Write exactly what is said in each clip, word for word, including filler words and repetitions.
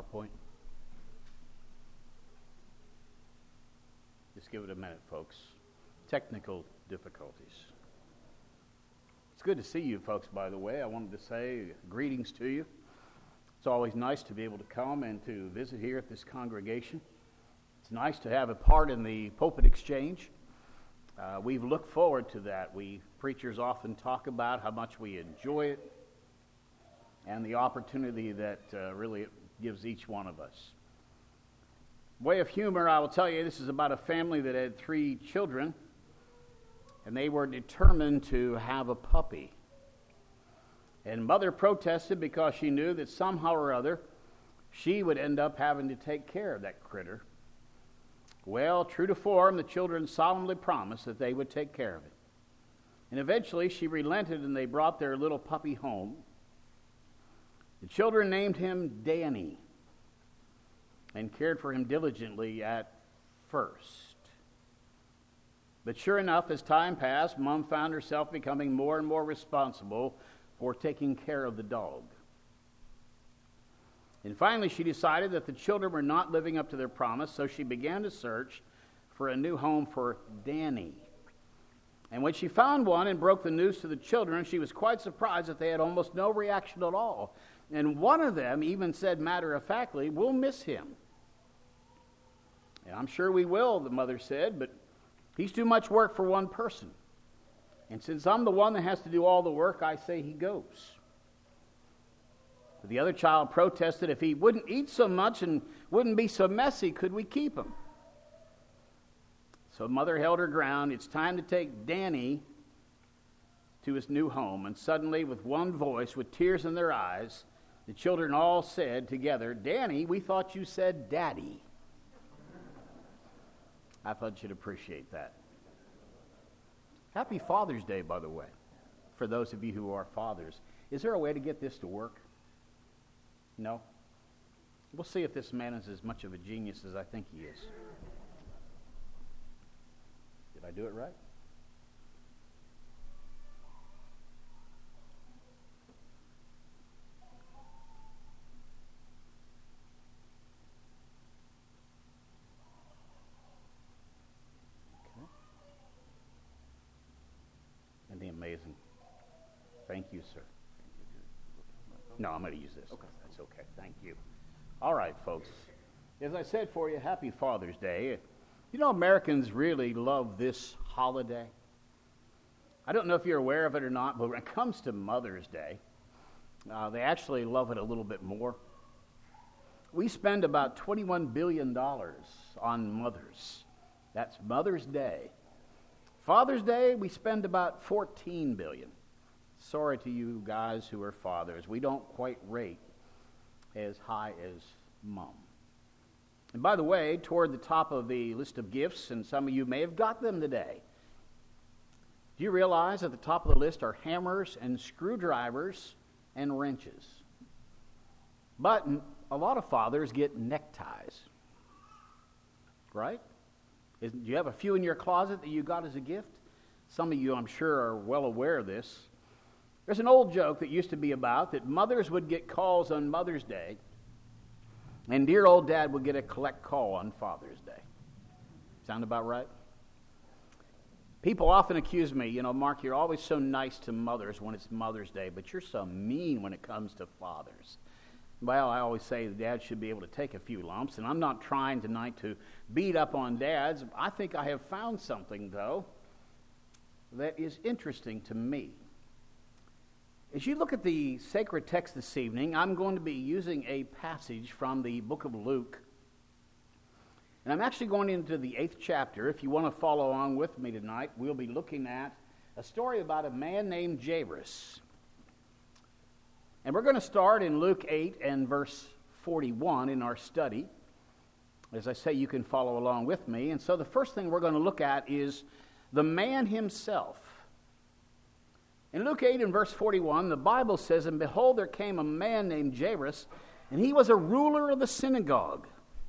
PowerPoint? Just give it a minute, folks. Technical difficulties. It's good to see you folks, by the way. I wanted to say greetings to you. It's always nice to be able to come and to visit here at this congregation. It's nice to have a part in the pulpit exchange. Uh, we've looked forward to that. We preachers often talk about how much we enjoy it and the opportunity that uh, really it gives each one of us. Way of humor, I will tell you, this is about a family that had three children, and they were determined to have a puppy. And mother protested because she knew that somehow or other she would end up having to take care of that critter. Well, true to form, the children solemnly promised that they would take care of it. And eventually she relented and they brought their little puppy home. The children named him Danny and cared for him diligently at first. But sure enough, as time passed, Mom found herself becoming more and more responsible for taking care of the dog. And finally, she decided that the children were not living up to their promise, so she began to search for a new home for Danny. And when she found one and broke the news to the children, she was quite surprised that they had almost no reaction at all. And one of them even said matter-of-factly, "We'll miss him." And I'm sure we will, the mother said, but he's too much work for one person. And since I'm the one that has to do all the work, I say he goes. But the other child protested, if he wouldn't eat so much and wouldn't be so messy, could we keep him? So mother held her ground. It's time to take Danny to his new home. And suddenly, with one voice, with tears in their eyes, the children all said together, "Danny, we thought you said Daddy." I thought you'd appreciate that. Happy Father's Day, by the way, for those of you who are fathers. Is there a way to get this to work? No? We'll see if this man is as much of a genius as I think he is. Did I do it right? Okay. Isn't he amazing? Thank you, sir. No, I'm going to use this. Okay. That's okay. Thank you. All right, folks. As I said for you, happy Father's Day. You know, Americans really love this holiday. I don't know if you're aware of it or not, but when it comes to Mother's Day, uh, they actually love it a little bit more. We spend about twenty-one billion dollars on mothers. That's Mother's Day. Father's Day, we spend about fourteen billion dollars. Sorry to you guys who are fathers. We don't quite rate as high as Mom. And by the way, toward the top of the list of gifts, and some of you may have got them today, do you realize at the top of the list are hammers and screwdrivers and wrenches? But a lot of fathers get neckties, right? Is, do you have a few in your closet that you got as a gift? Some of you, I'm sure, are well aware of this. There's an old joke that used to be about that mothers would get calls on Mother's Day, and dear old Dad would get a collect call on Father's Day. Sound about right? People often accuse me, you know, Mark, you're always so nice to mothers when it's Mother's Day, but you're so mean when it comes to fathers. Well, I always say that dads should be able to take a few lumps, and I'm not trying tonight to beat up on dads. I think I have found something, though, that is interesting to me. As you look at the sacred text this evening, I'm going to be using a passage from the book of Luke. And I'm actually going into the eighth chapter. If you want to follow along with me tonight, we'll be looking at a story about a man named Jairus. And we're going to start in Luke eight and verse forty-one in our study. As I say, you can follow along with me. And so the first thing we're going to look at is the man himself. In Luke eight and verse forty-one, the Bible says, "And behold, there came a man named Jairus, and he was a ruler of the synagogue."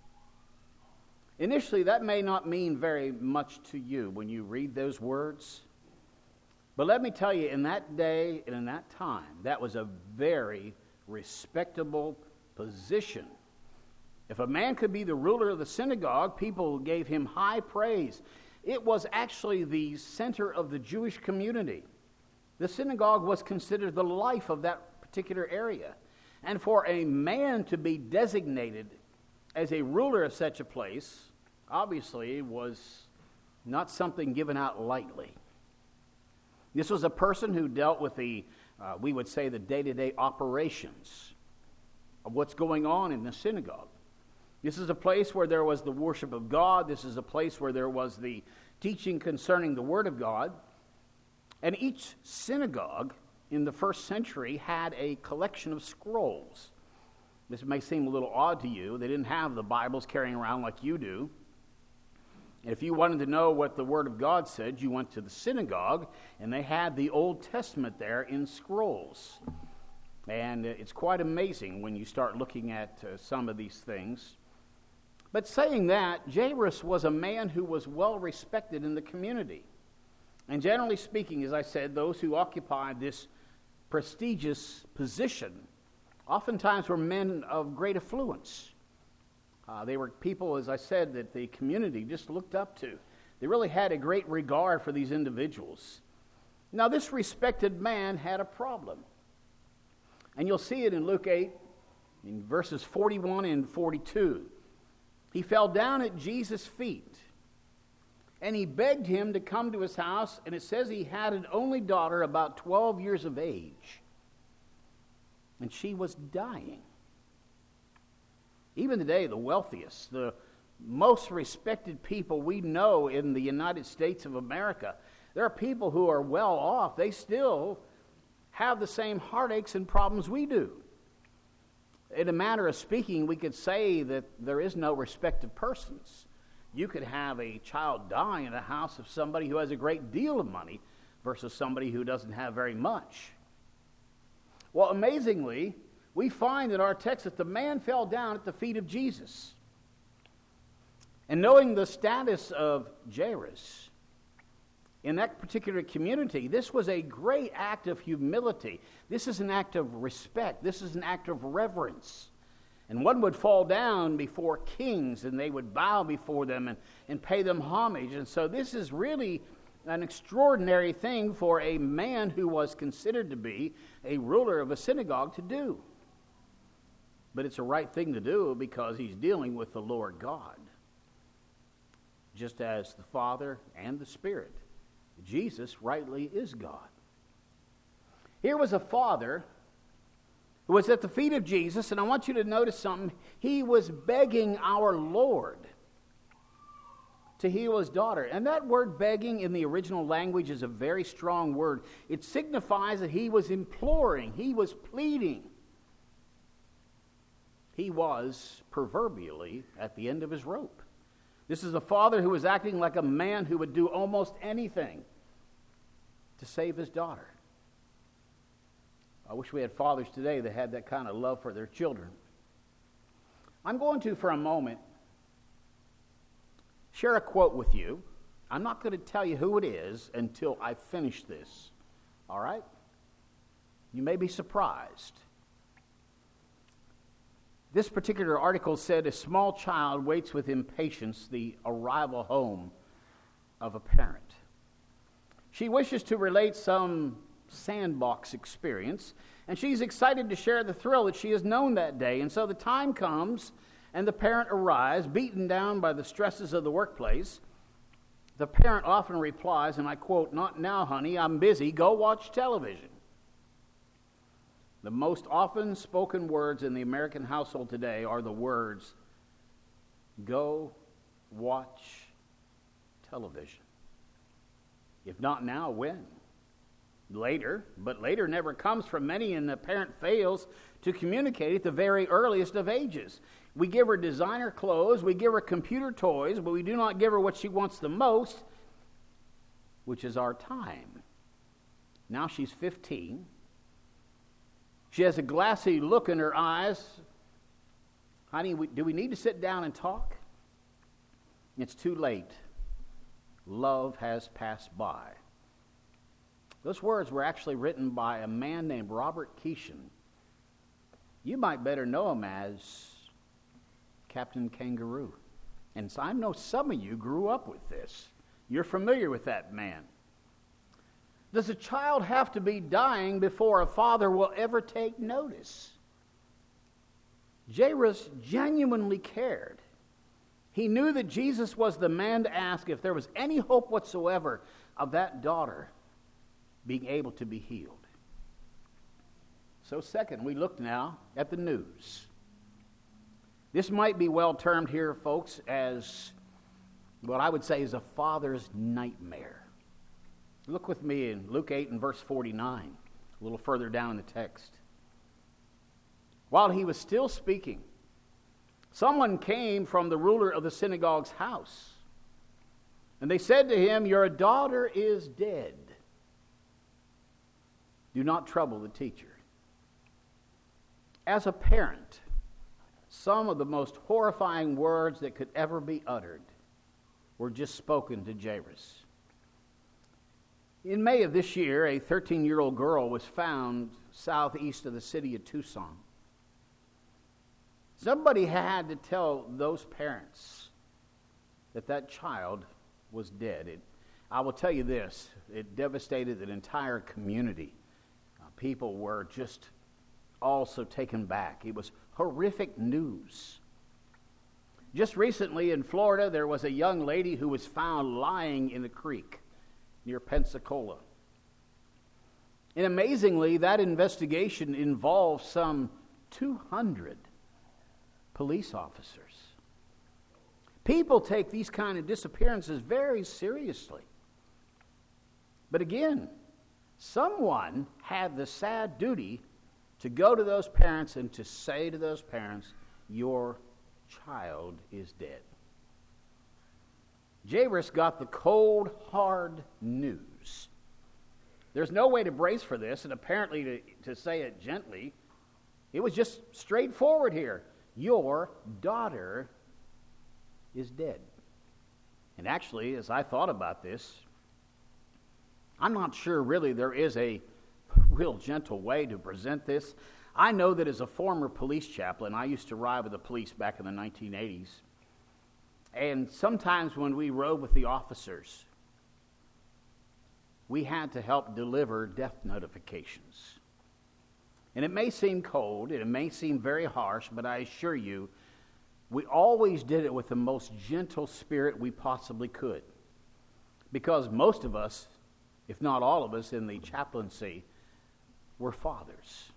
Initially, that may not mean very much to you when you read those words. But let me tell you, in that day and in that time, that was a very respectable position If a man could be the ruler of the synagogue, people gave him high praise. It was actually the center of the Jewish community. The synagogue was considered the life of that particular area. And for a man to be designated as a ruler of such a place, obviously was not something given out lightly. This was a person who dealt with the, uh, we would say, the day-to-day operations of what's going on in the synagogue. This is a place where there was the worship of God. This is a place where there was the teaching concerning the Word of God. And each synagogue in the first century had a collection of scrolls. This may seem a little odd to you. They didn't have the Bibles carrying around like you do. And if you wanted to know what the Word of God said, you went to the synagogue, and they had the Old Testament there in scrolls. And it's quite amazing when you start looking at uh, some of these things. But saying that, Jairus was a man who was well respected in the community. And generally speaking, as I said, those who occupied this prestigious position oftentimes were men of great affluence. Uh, they were people, as I said, that the community just looked up to. They really had a great regard for these individuals. Now, this respected man had a problem. And you'll see it in Luke eight, in verses forty-one and forty-two. He fell down at Jesus' feet, and he begged him to come to his house, and it says he had an only daughter about twelve years of age, and she was dying. Even today, the wealthiest, the most respected people we know in the United States of America, there are people who are well off. They still have the same heartaches and problems we do. In a manner of speaking, we could say that there is no respect of persons. You could have a child die in the house of somebody who has a great deal of money versus somebody who doesn't have very much. Well, amazingly, we find in our text that the man fell down at the feet of Jesus. And knowing the status of Jairus in that particular community, this was a great act of humility. This is an act of respect. This is an act of reverence. And one would fall down before kings, and they would bow before them and, and pay them homage. And so this is really an extraordinary thing for a man who was considered to be a ruler of a synagogue to do. But it's a right thing to do because he's dealing with the Lord God, just as the Father and the Spirit. Jesus rightly is God. Here was a father who was at the feet of Jesus, and I want you to notice something. He was begging our Lord to heal his daughter. And that word begging in the original language is a very strong word. It signifies that he was imploring, he was pleading. He was proverbially at the end of his rope. This is a father who was acting like a man who would do almost anything to save his daughter. I wish we had fathers today that had that kind of love for their children. I'm going to, for a moment, share a quote with you. I'm not going to tell you who it is until I finish this. All right? You may be surprised. This particular article said a small child waits with impatience the arrival home of a parent. She wishes to relate some sandbox experience, and she's excited to share the thrill that she has known that day. And so the time comes, and the parent arrives, beaten down by the stresses of the workplace. The parent often replies, and I quote, "Not now, honey, I'm busy. Go watch television." The most often spoken words in the American household today are the words, "Go watch television." If not now, when? Later, but later never comes for many, and the parent fails to communicate at the very earliest of ages. We give her designer clothes, we give her computer toys, but we do not give her what she wants the most, which is our time. Now she's fifteen. She has a glassy look in her eyes. Honey, we, do we need to sit down and talk? It's too late. Love has passed by. Those words were actually written by a man named Robert Keeshan. You might better know him as Captain Kangaroo. And so I know some of you grew up with this. You're familiar with that man. Does a child have to be dying before a father will ever take notice? Jairus genuinely cared. He knew that Jesus was the man to ask if there was any hope whatsoever of that daughter being able to be healed. So second, we look now at the news. This might be well termed here, folks, as what I would say is a father's nightmare. Look with me in Luke eight and verse forty-nine, a little further down in the text. While he was still speaking, someone came from the ruler of the synagogue's house, and they said to him, "Your daughter is dead. Do not trouble the teacher." As a parent, some of the most horrifying words that could ever be uttered were just spoken to Jairus. In May of this year, a thirteen-year-old girl was found southeast of the city of Tucson. Somebody had to tell those parents that that child was dead. It, I will tell you this, it devastated an entire community. Uh, people were just also taken back. It was horrific news. Just recently in Florida, there was a young lady who was found lying in a creek near Pensacola. And amazingly, that investigation involved some two hundred police officers. People take these kind of disappearances very seriously. But again, someone had the sad duty to go to those parents and to say to those parents, "Your child is dead." Jairus got the cold, hard news. There's no way to brace for this, and apparently to, to say it gently, it was just straightforward here. Your daughter is dead. And actually, as I thought about this, I'm not sure really there is a real gentle way to present this. I know that as a former police chaplain, I used to ride with the police back in the nineteen eighties. And sometimes when we rode with the officers, we had to help deliver death notifications. And it may seem cold, and it may seem very harsh, but I assure you, we always did it with the most gentle spirit we possibly could. Because most of us, if not all of us in the chaplaincy, were fathers.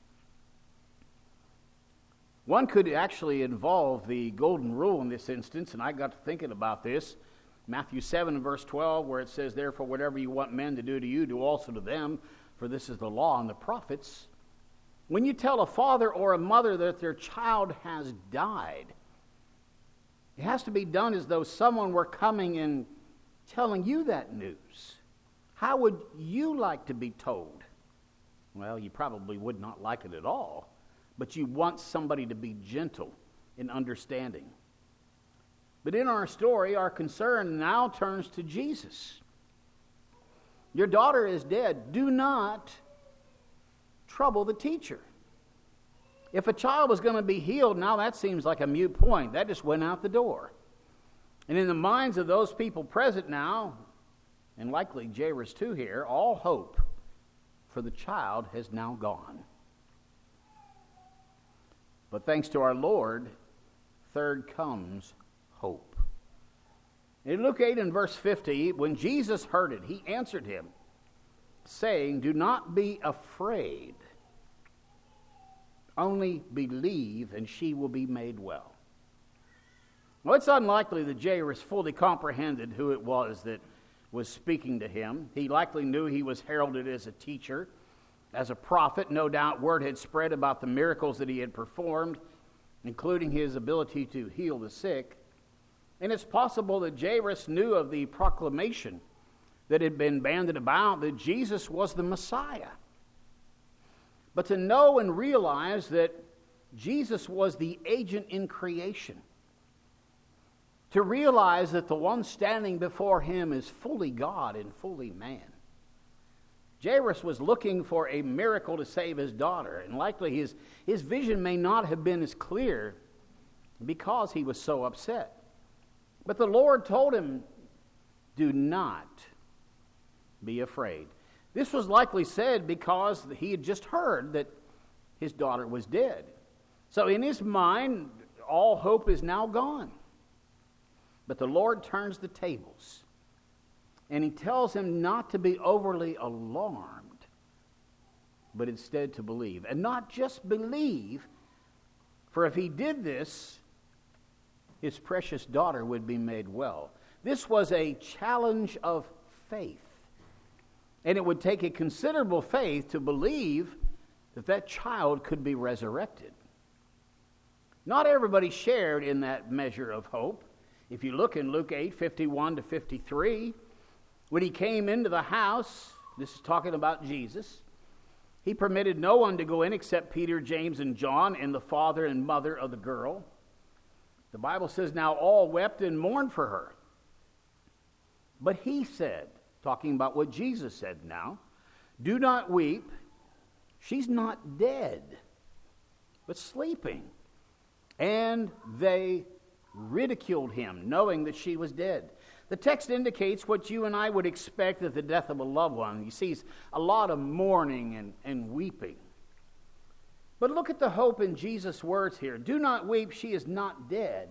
One could actually involve the golden rule in this instance, and I got to thinking about this. Matthew seven and verse twelve, where it says, "Therefore whatever you want men to do to you, do also to them, for this is the law and the prophets." When you tell a father or a mother that their child has died, it has to be done as though someone were coming and telling you that news. How would you like to be told? Well, you probably would not like it at all, but you want somebody to be gentle in understanding. But in our story, our concern now turns to Jesus. Your daughter is dead. Do not trouble the teacher. If a child was going to be healed, now that seems like a moot point. That just went out the door. And in the minds of those people present now, and likely Jairus too here, all hope for the child has now gone. But thanks to our Lord, third comes hope. In Luke eight and verse fifty, when Jesus heard it, he answered him, saying, "Do not be afraid. Only believe, and she will be made well." Well, it's unlikely that Jairus fully comprehended who it was that was speaking to him. He likely knew he was heralded as a teacher, as a prophet. No doubt word had spread about the miracles that he had performed, including his ability to heal the sick. And it's possible that Jairus knew of the proclamation that had been bandied about that Jesus was the Messiah. But to know and realize that Jesus was the agent in creation, to realize that the one standing before him is fully God and fully man. Jairus was looking for a miracle to save his daughter, and likely his, his vision may not have been as clear because he was so upset. But the Lord told him, do not be afraid. This was likely said because he had just heard that his daughter was dead. So in his mind, all hope is now gone. But the Lord turns the tables, and he tells him not to be overly alarmed, but instead to believe. And not just believe, for if he did this, his precious daughter would be made well. This was a challenge of faith. And it would take a considerable faith to believe that that child could be resurrected. Not everybody shared in that measure of hope. If you look in Luke eight, fifty-one to fifty-three, when he came into the house, this is talking about Jesus, he permitted no one to go in except Peter, James, and John, and the father and mother of the girl. The Bible says, now all wept and mourned for her. But he said, talking about what Jesus said now, do not weep. She's not dead, but sleeping. And they ridiculed him, knowing that she was dead. The text indicates what you and I would expect at the death of a loved one. He sees a lot of mourning and, and weeping. But look at the hope in Jesus' words here. Do not weep, she is not dead,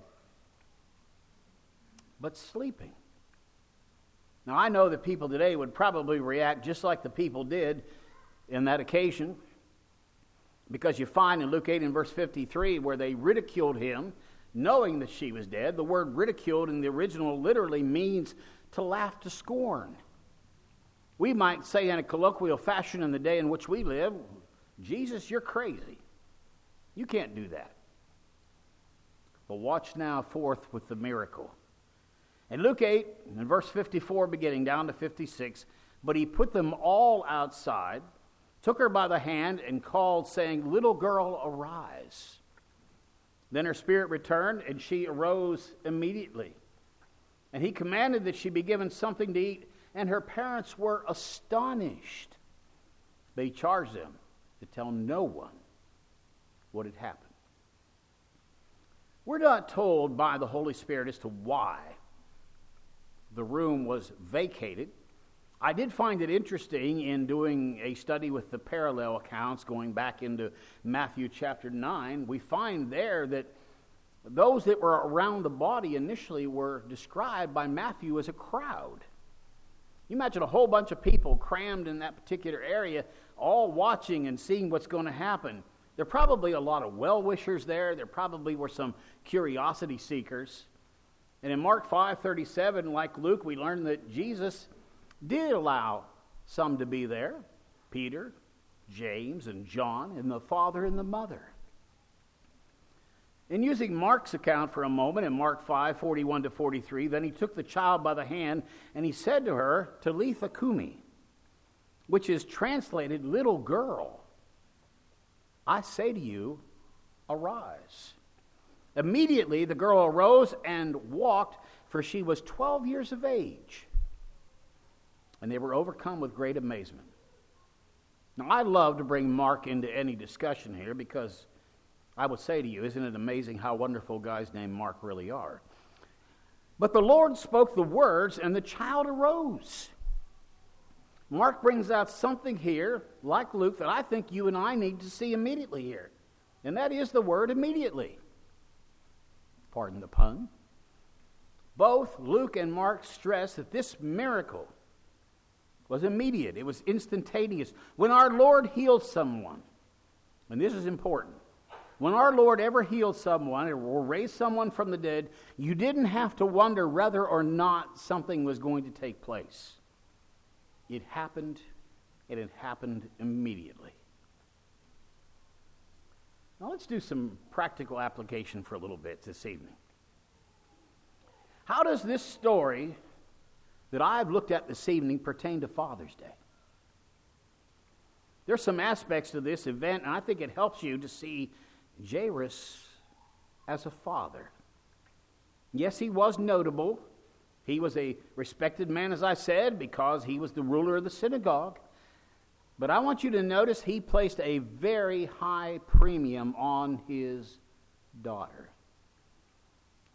but sleeping. Now, I know that people today would probably react just like the people did in that occasion, because you find in Luke eight and verse fifty-three where they ridiculed him, knowing that she was dead. The word ridiculed in the original literally means to laugh to scorn. We might say in a colloquial fashion in the day in which we live, Jesus, you're crazy. You can't do that. But watch now forth with the miracle. In Luke eight, in verse fifty-four beginning down to fifty-six, but he put them all outside, took her by the hand, and called, saying, little girl, arise. Then her spirit returned, and she arose immediately. And he commanded that she be given something to eat, and her parents were astonished. But he charged them to tell no one what had happened. We're not told by the Holy Spirit as to why the room was vacated. I did find it interesting in doing a study with the parallel accounts going back into Matthew chapter nine. We find there that those that were around the body initially were described by Matthew as a crowd. You imagine a whole bunch of people crammed in that particular area, all watching and seeing what's going to happen. There are probably a lot of well-wishers there. There probably were some curiosity seekers. And in Mark five thirty-seven, like Luke, we learn that Jesus did allow some to be there. Peter, James, and John, and the father and the mother. In using Mark's account for a moment, in Mark five forty-one to forty-three, then he took the child by the hand, and he said to her, Talitha Kumi, which is translated, little girl, I say to you, arise. Immediately the girl arose and walked, for she was twelve years of age. And they were overcome with great amazement. Now, I love to bring Mark into any discussion here, because I would say to you, isn't it amazing how wonderful guys named Mark really are? But the Lord spoke the words, and the child arose. Mark brings out something here, like Luke, that I think you and I need to see immediately here. And that is the word immediately. Pardon the pun. Both Luke and Mark stress that this miracle was immediate. It was instantaneous. When our Lord healed someone, and this is important, when our Lord ever healed someone or raised someone from the dead, you didn't have to wonder whether or not something was going to take place. It happened, and it happened immediately. Now let's do some practical application for a little bit this evening. How does this story that I've looked at this evening pertain to Father's Day? There's some aspects to this event, and I think it helps you to see Jairus as a father. Yes, he was notable. He was a respected man, as I said, because he was the ruler of the synagogue. But I want you to notice he placed a very high premium on his daughter.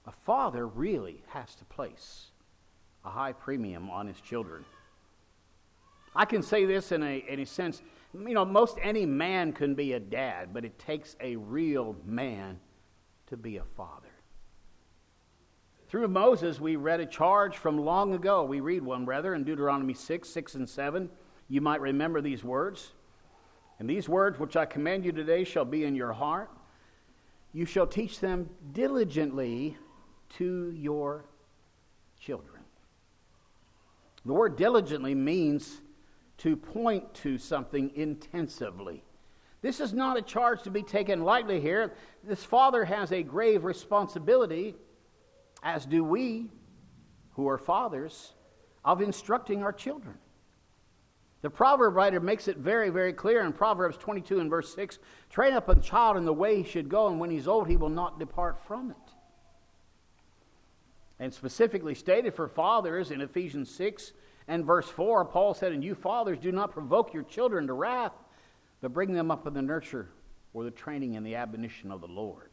A father really has to place a high premium on his children. I can say this in a, in a sense, you know, most any man can be a dad, but it takes a real man to be a father. Through Moses, we read a charge from long ago. We read one, rather, in Deuteronomy six, six and seven. You might remember these words. And these words which I command you today shall be in your heart. You shall teach them diligently to your children. The word diligently means to point to something intensively. This is not a charge to be taken lightly here. This father has a grave responsibility, as do we, who are fathers, of instructing our children. The proverb writer makes it very, very clear in Proverbs twenty-two and verse six, train up a child in the way he should go, and when he's old he will not depart from it. And specifically stated for fathers in Ephesians six and verse four, Paul said, and you fathers, do not provoke your children to wrath, but bring them up in the nurture or the training and the admonition of the Lord.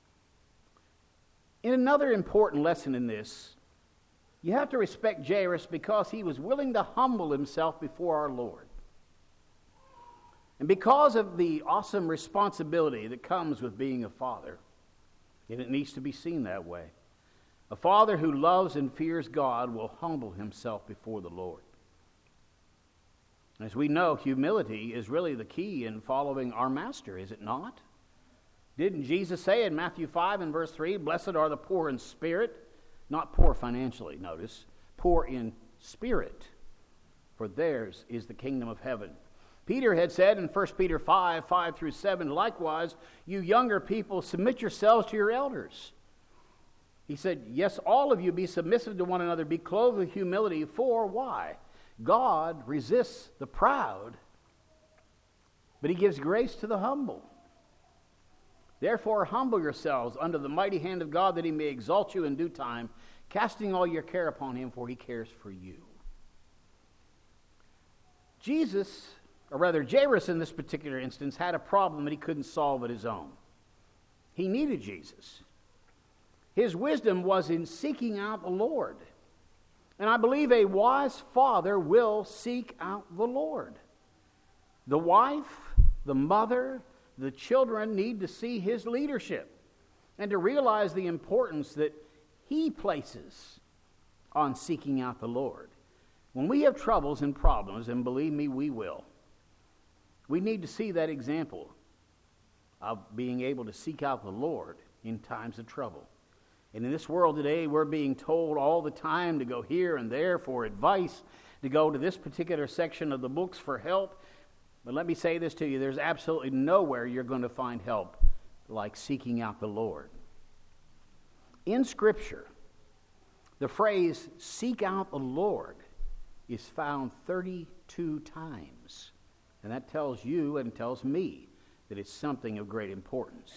In another important lesson in this, you have to respect Jairus because he was willing to humble himself before our Lord. And because of the awesome responsibility that comes with being a father, and it needs to be seen that way, a father who loves and fears God will humble himself before the Lord. As we know, humility is really the key in following our master, is it not? Didn't Jesus say in Matthew five and verse three, blessed are the poor in spirit, not poor financially, notice, poor in spirit, for theirs is the kingdom of heaven. Peter had said in First Peter five, five through seven, likewise, you younger people, submit yourselves to your elders. He said, yes, all of you be submissive to one another, be clothed with humility, for why? God resists the proud, but he gives grace to the humble. Therefore, humble yourselves under the mighty hand of God, that he may exalt you in due time, casting all your care upon him, for he cares for you. Jesus, or rather Jairus in this particular instance, had a problem that he couldn't solve on his own. He needed Jesus. His wisdom was in seeking out the Lord. And I believe a wise father will seek out the Lord. The wife, the mother, the children need to see his leadership and to realize the importance that he places on seeking out the Lord. When we have troubles and problems, and believe me, we will, we need to see that example of being able to seek out the Lord in times of trouble. And in this world today, we're being told all the time to go here and there for advice, to go to this particular section of the books for help. But let me say this to you, there's absolutely nowhere you're going to find help like seeking out the Lord. In Scripture, the phrase, seek out the Lord, is found thirty-two times. And that tells you and tells me that it's something of great importance.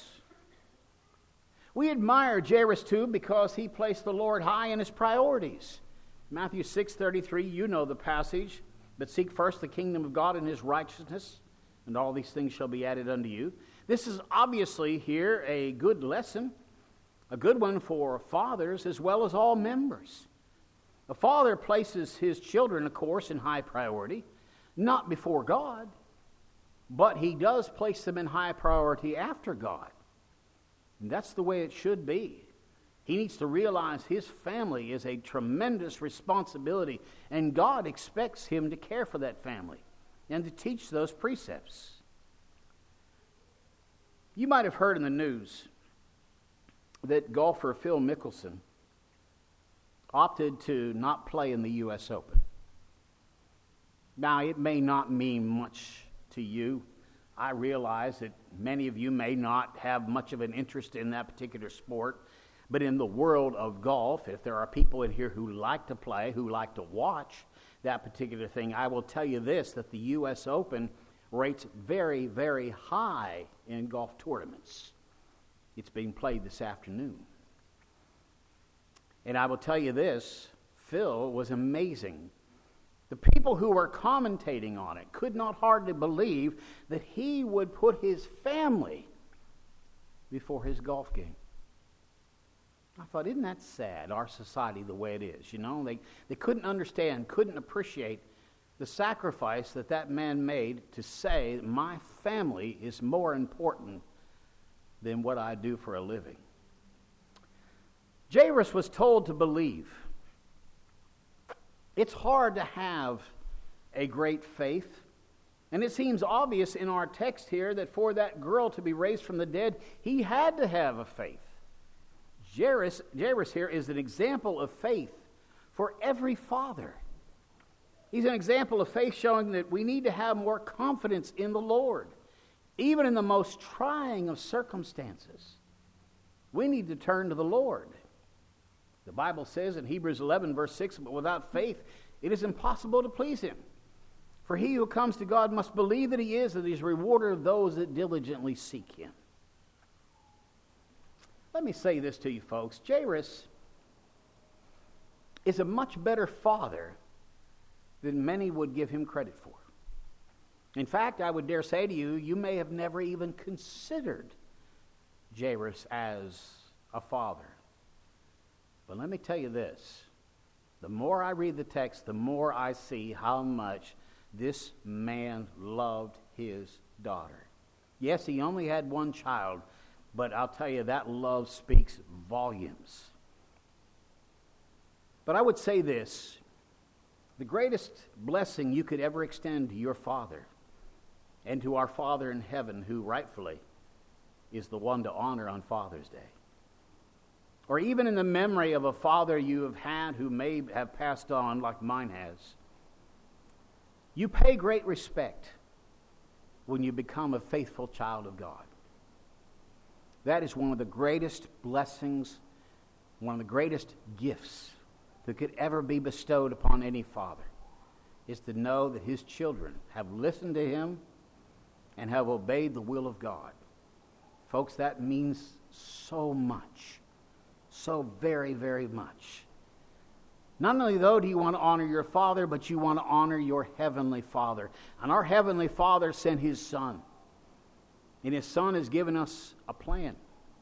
We admire Jairus too because he placed the Lord high in his priorities. Matthew six thirty-three, you know the passage. But seek first the kingdom of God and his righteousness, and all these things shall be added unto you. This is obviously here a good lesson, a good one for fathers as well as all members. A father places his children, of course, in high priority, not before God, but he does place them in high priority after God. And that's the way it should be. He needs to realize his family is a tremendous responsibility, and God expects him to care for that family and to teach those precepts. You might have heard in the news that golfer Phil Mickelson opted to not play in the U S Open. Now, it may not mean much to you. I realize that many of you may not have much of an interest in that particular sport. But in the world of golf, if there are people in here who like to play, who like to watch that particular thing, I will tell you this, that the U S Open rates very, very high in golf tournaments. It's being played this afternoon. And I will tell you this, Phil was amazing. The people who were commentating on it could not hardly believe that he would put his family before his golf game. I thought, isn't that sad, our society the way it is? You know, they, they couldn't understand, couldn't appreciate the sacrifice that that man made to say, my family is more important than what I do for a living. Jairus was told to believe. It's hard to have a great faith. And it seems obvious in our text here that for that girl to be raised from the dead, he had to have a faith. Jairus, Jairus here is an example of faith for every father. He's an example of faith showing that we need to have more confidence in the Lord, even in the most trying of circumstances. We need to turn to the Lord. The Bible says in Hebrews eleven, verse six, but without faith it is impossible to please Him. For he who comes to God must believe that He is, and He is a rewarder of those that diligently seek Him. Let me say this to you folks. Jairus is a much better father than many would give him credit for. In fact, I would dare say to you, you may have never even considered Jairus as a father. But let me tell you this. The more I read the text, the more I see how much this man loved his daughter. Yes, he only had one child, but I'll tell you, that love speaks volumes. But I would say this. The greatest blessing you could ever extend to your father and to our Father in heaven, who rightfully is the one to honor on Father's Day. Or even in the memory of a father you have had who may have passed on like mine has. You pay great respect when you become a faithful child of God. That is one of the greatest blessings, one of the greatest gifts that could ever be bestowed upon any father, is to know that his children have listened to him and have obeyed the will of God. Folks, that means so much. So very, very much. Not only, though, do you want to honor your Father, but you want to honor your Heavenly Father. And our Heavenly Father sent His Son. And His Son has given us a plan.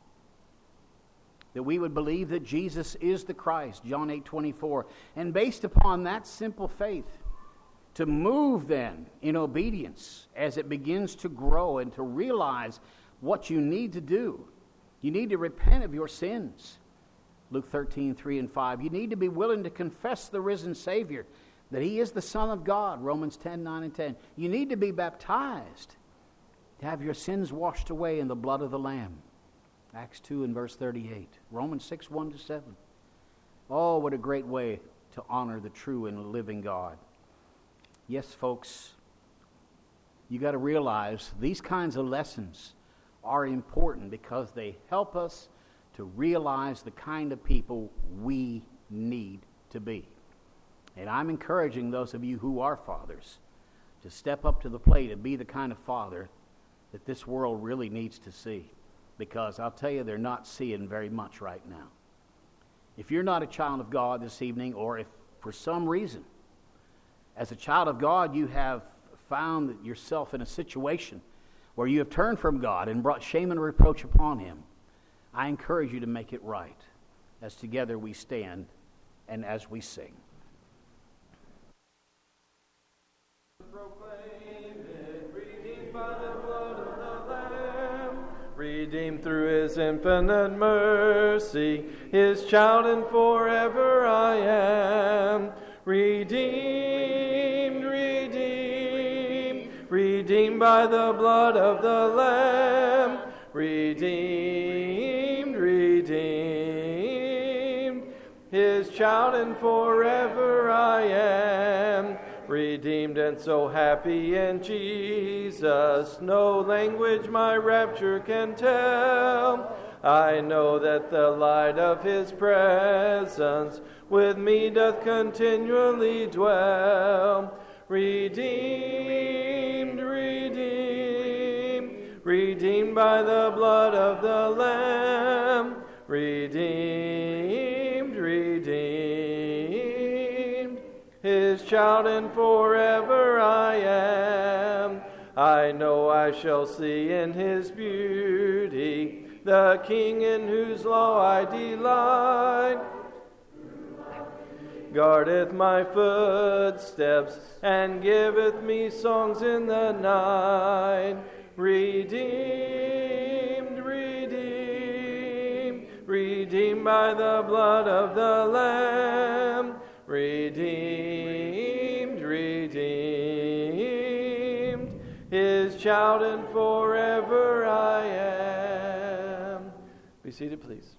That we would believe that Jesus is the Christ, John eight twenty-four. And based upon that simple faith, to move then in obedience as it begins to grow and to realize what you need to do. You need to repent of your sins. Luke thirteen, three and five. You need to be willing to confess the risen Savior, that He is the Son of God, Romans ten, nine and ten. You need to be baptized, to have your sins washed away in the blood of the Lamb, Acts two and verse thirty-eight, Romans six, one to seven. Oh, what a great way to honor the true and living God. Yes, folks, you got to realize these kinds of lessons are important because they help us to realize the kind of people we need to be. And I'm encouraging those of you who are fathers to step up to the plate and be the kind of father that this world really needs to see. Because I'll tell you, they're not seeing very much right now. If you're not a child of God this evening, or if for some reason, as a child of God, you have found yourself in a situation where you have turned from God and brought shame and reproach upon Him, I encourage you to make it right as together we stand and as we sing. Redeemed through His infinite mercy, His child and forever I am. Redeemed, redeemed, redeemed by the blood of the Lamb. Redeemed, redeemed, His child and forever I am. Redeemed and so happy in Jesus, no language my rapture can tell. I know that the light of His presence with me doth continually dwell. Redeemed, redeemed, redeemed by the blood of the Lamb. Redeemed, redeemed, His child and forever I am. I know I shall see in His beauty the King in whose law I delight. Guardeth my footsteps, and giveth me songs in the night. Redeemed, redeemed, redeemed by the blood of the Lamb. Redeemed, redeemed, His child, and forever I am. Be seated, please.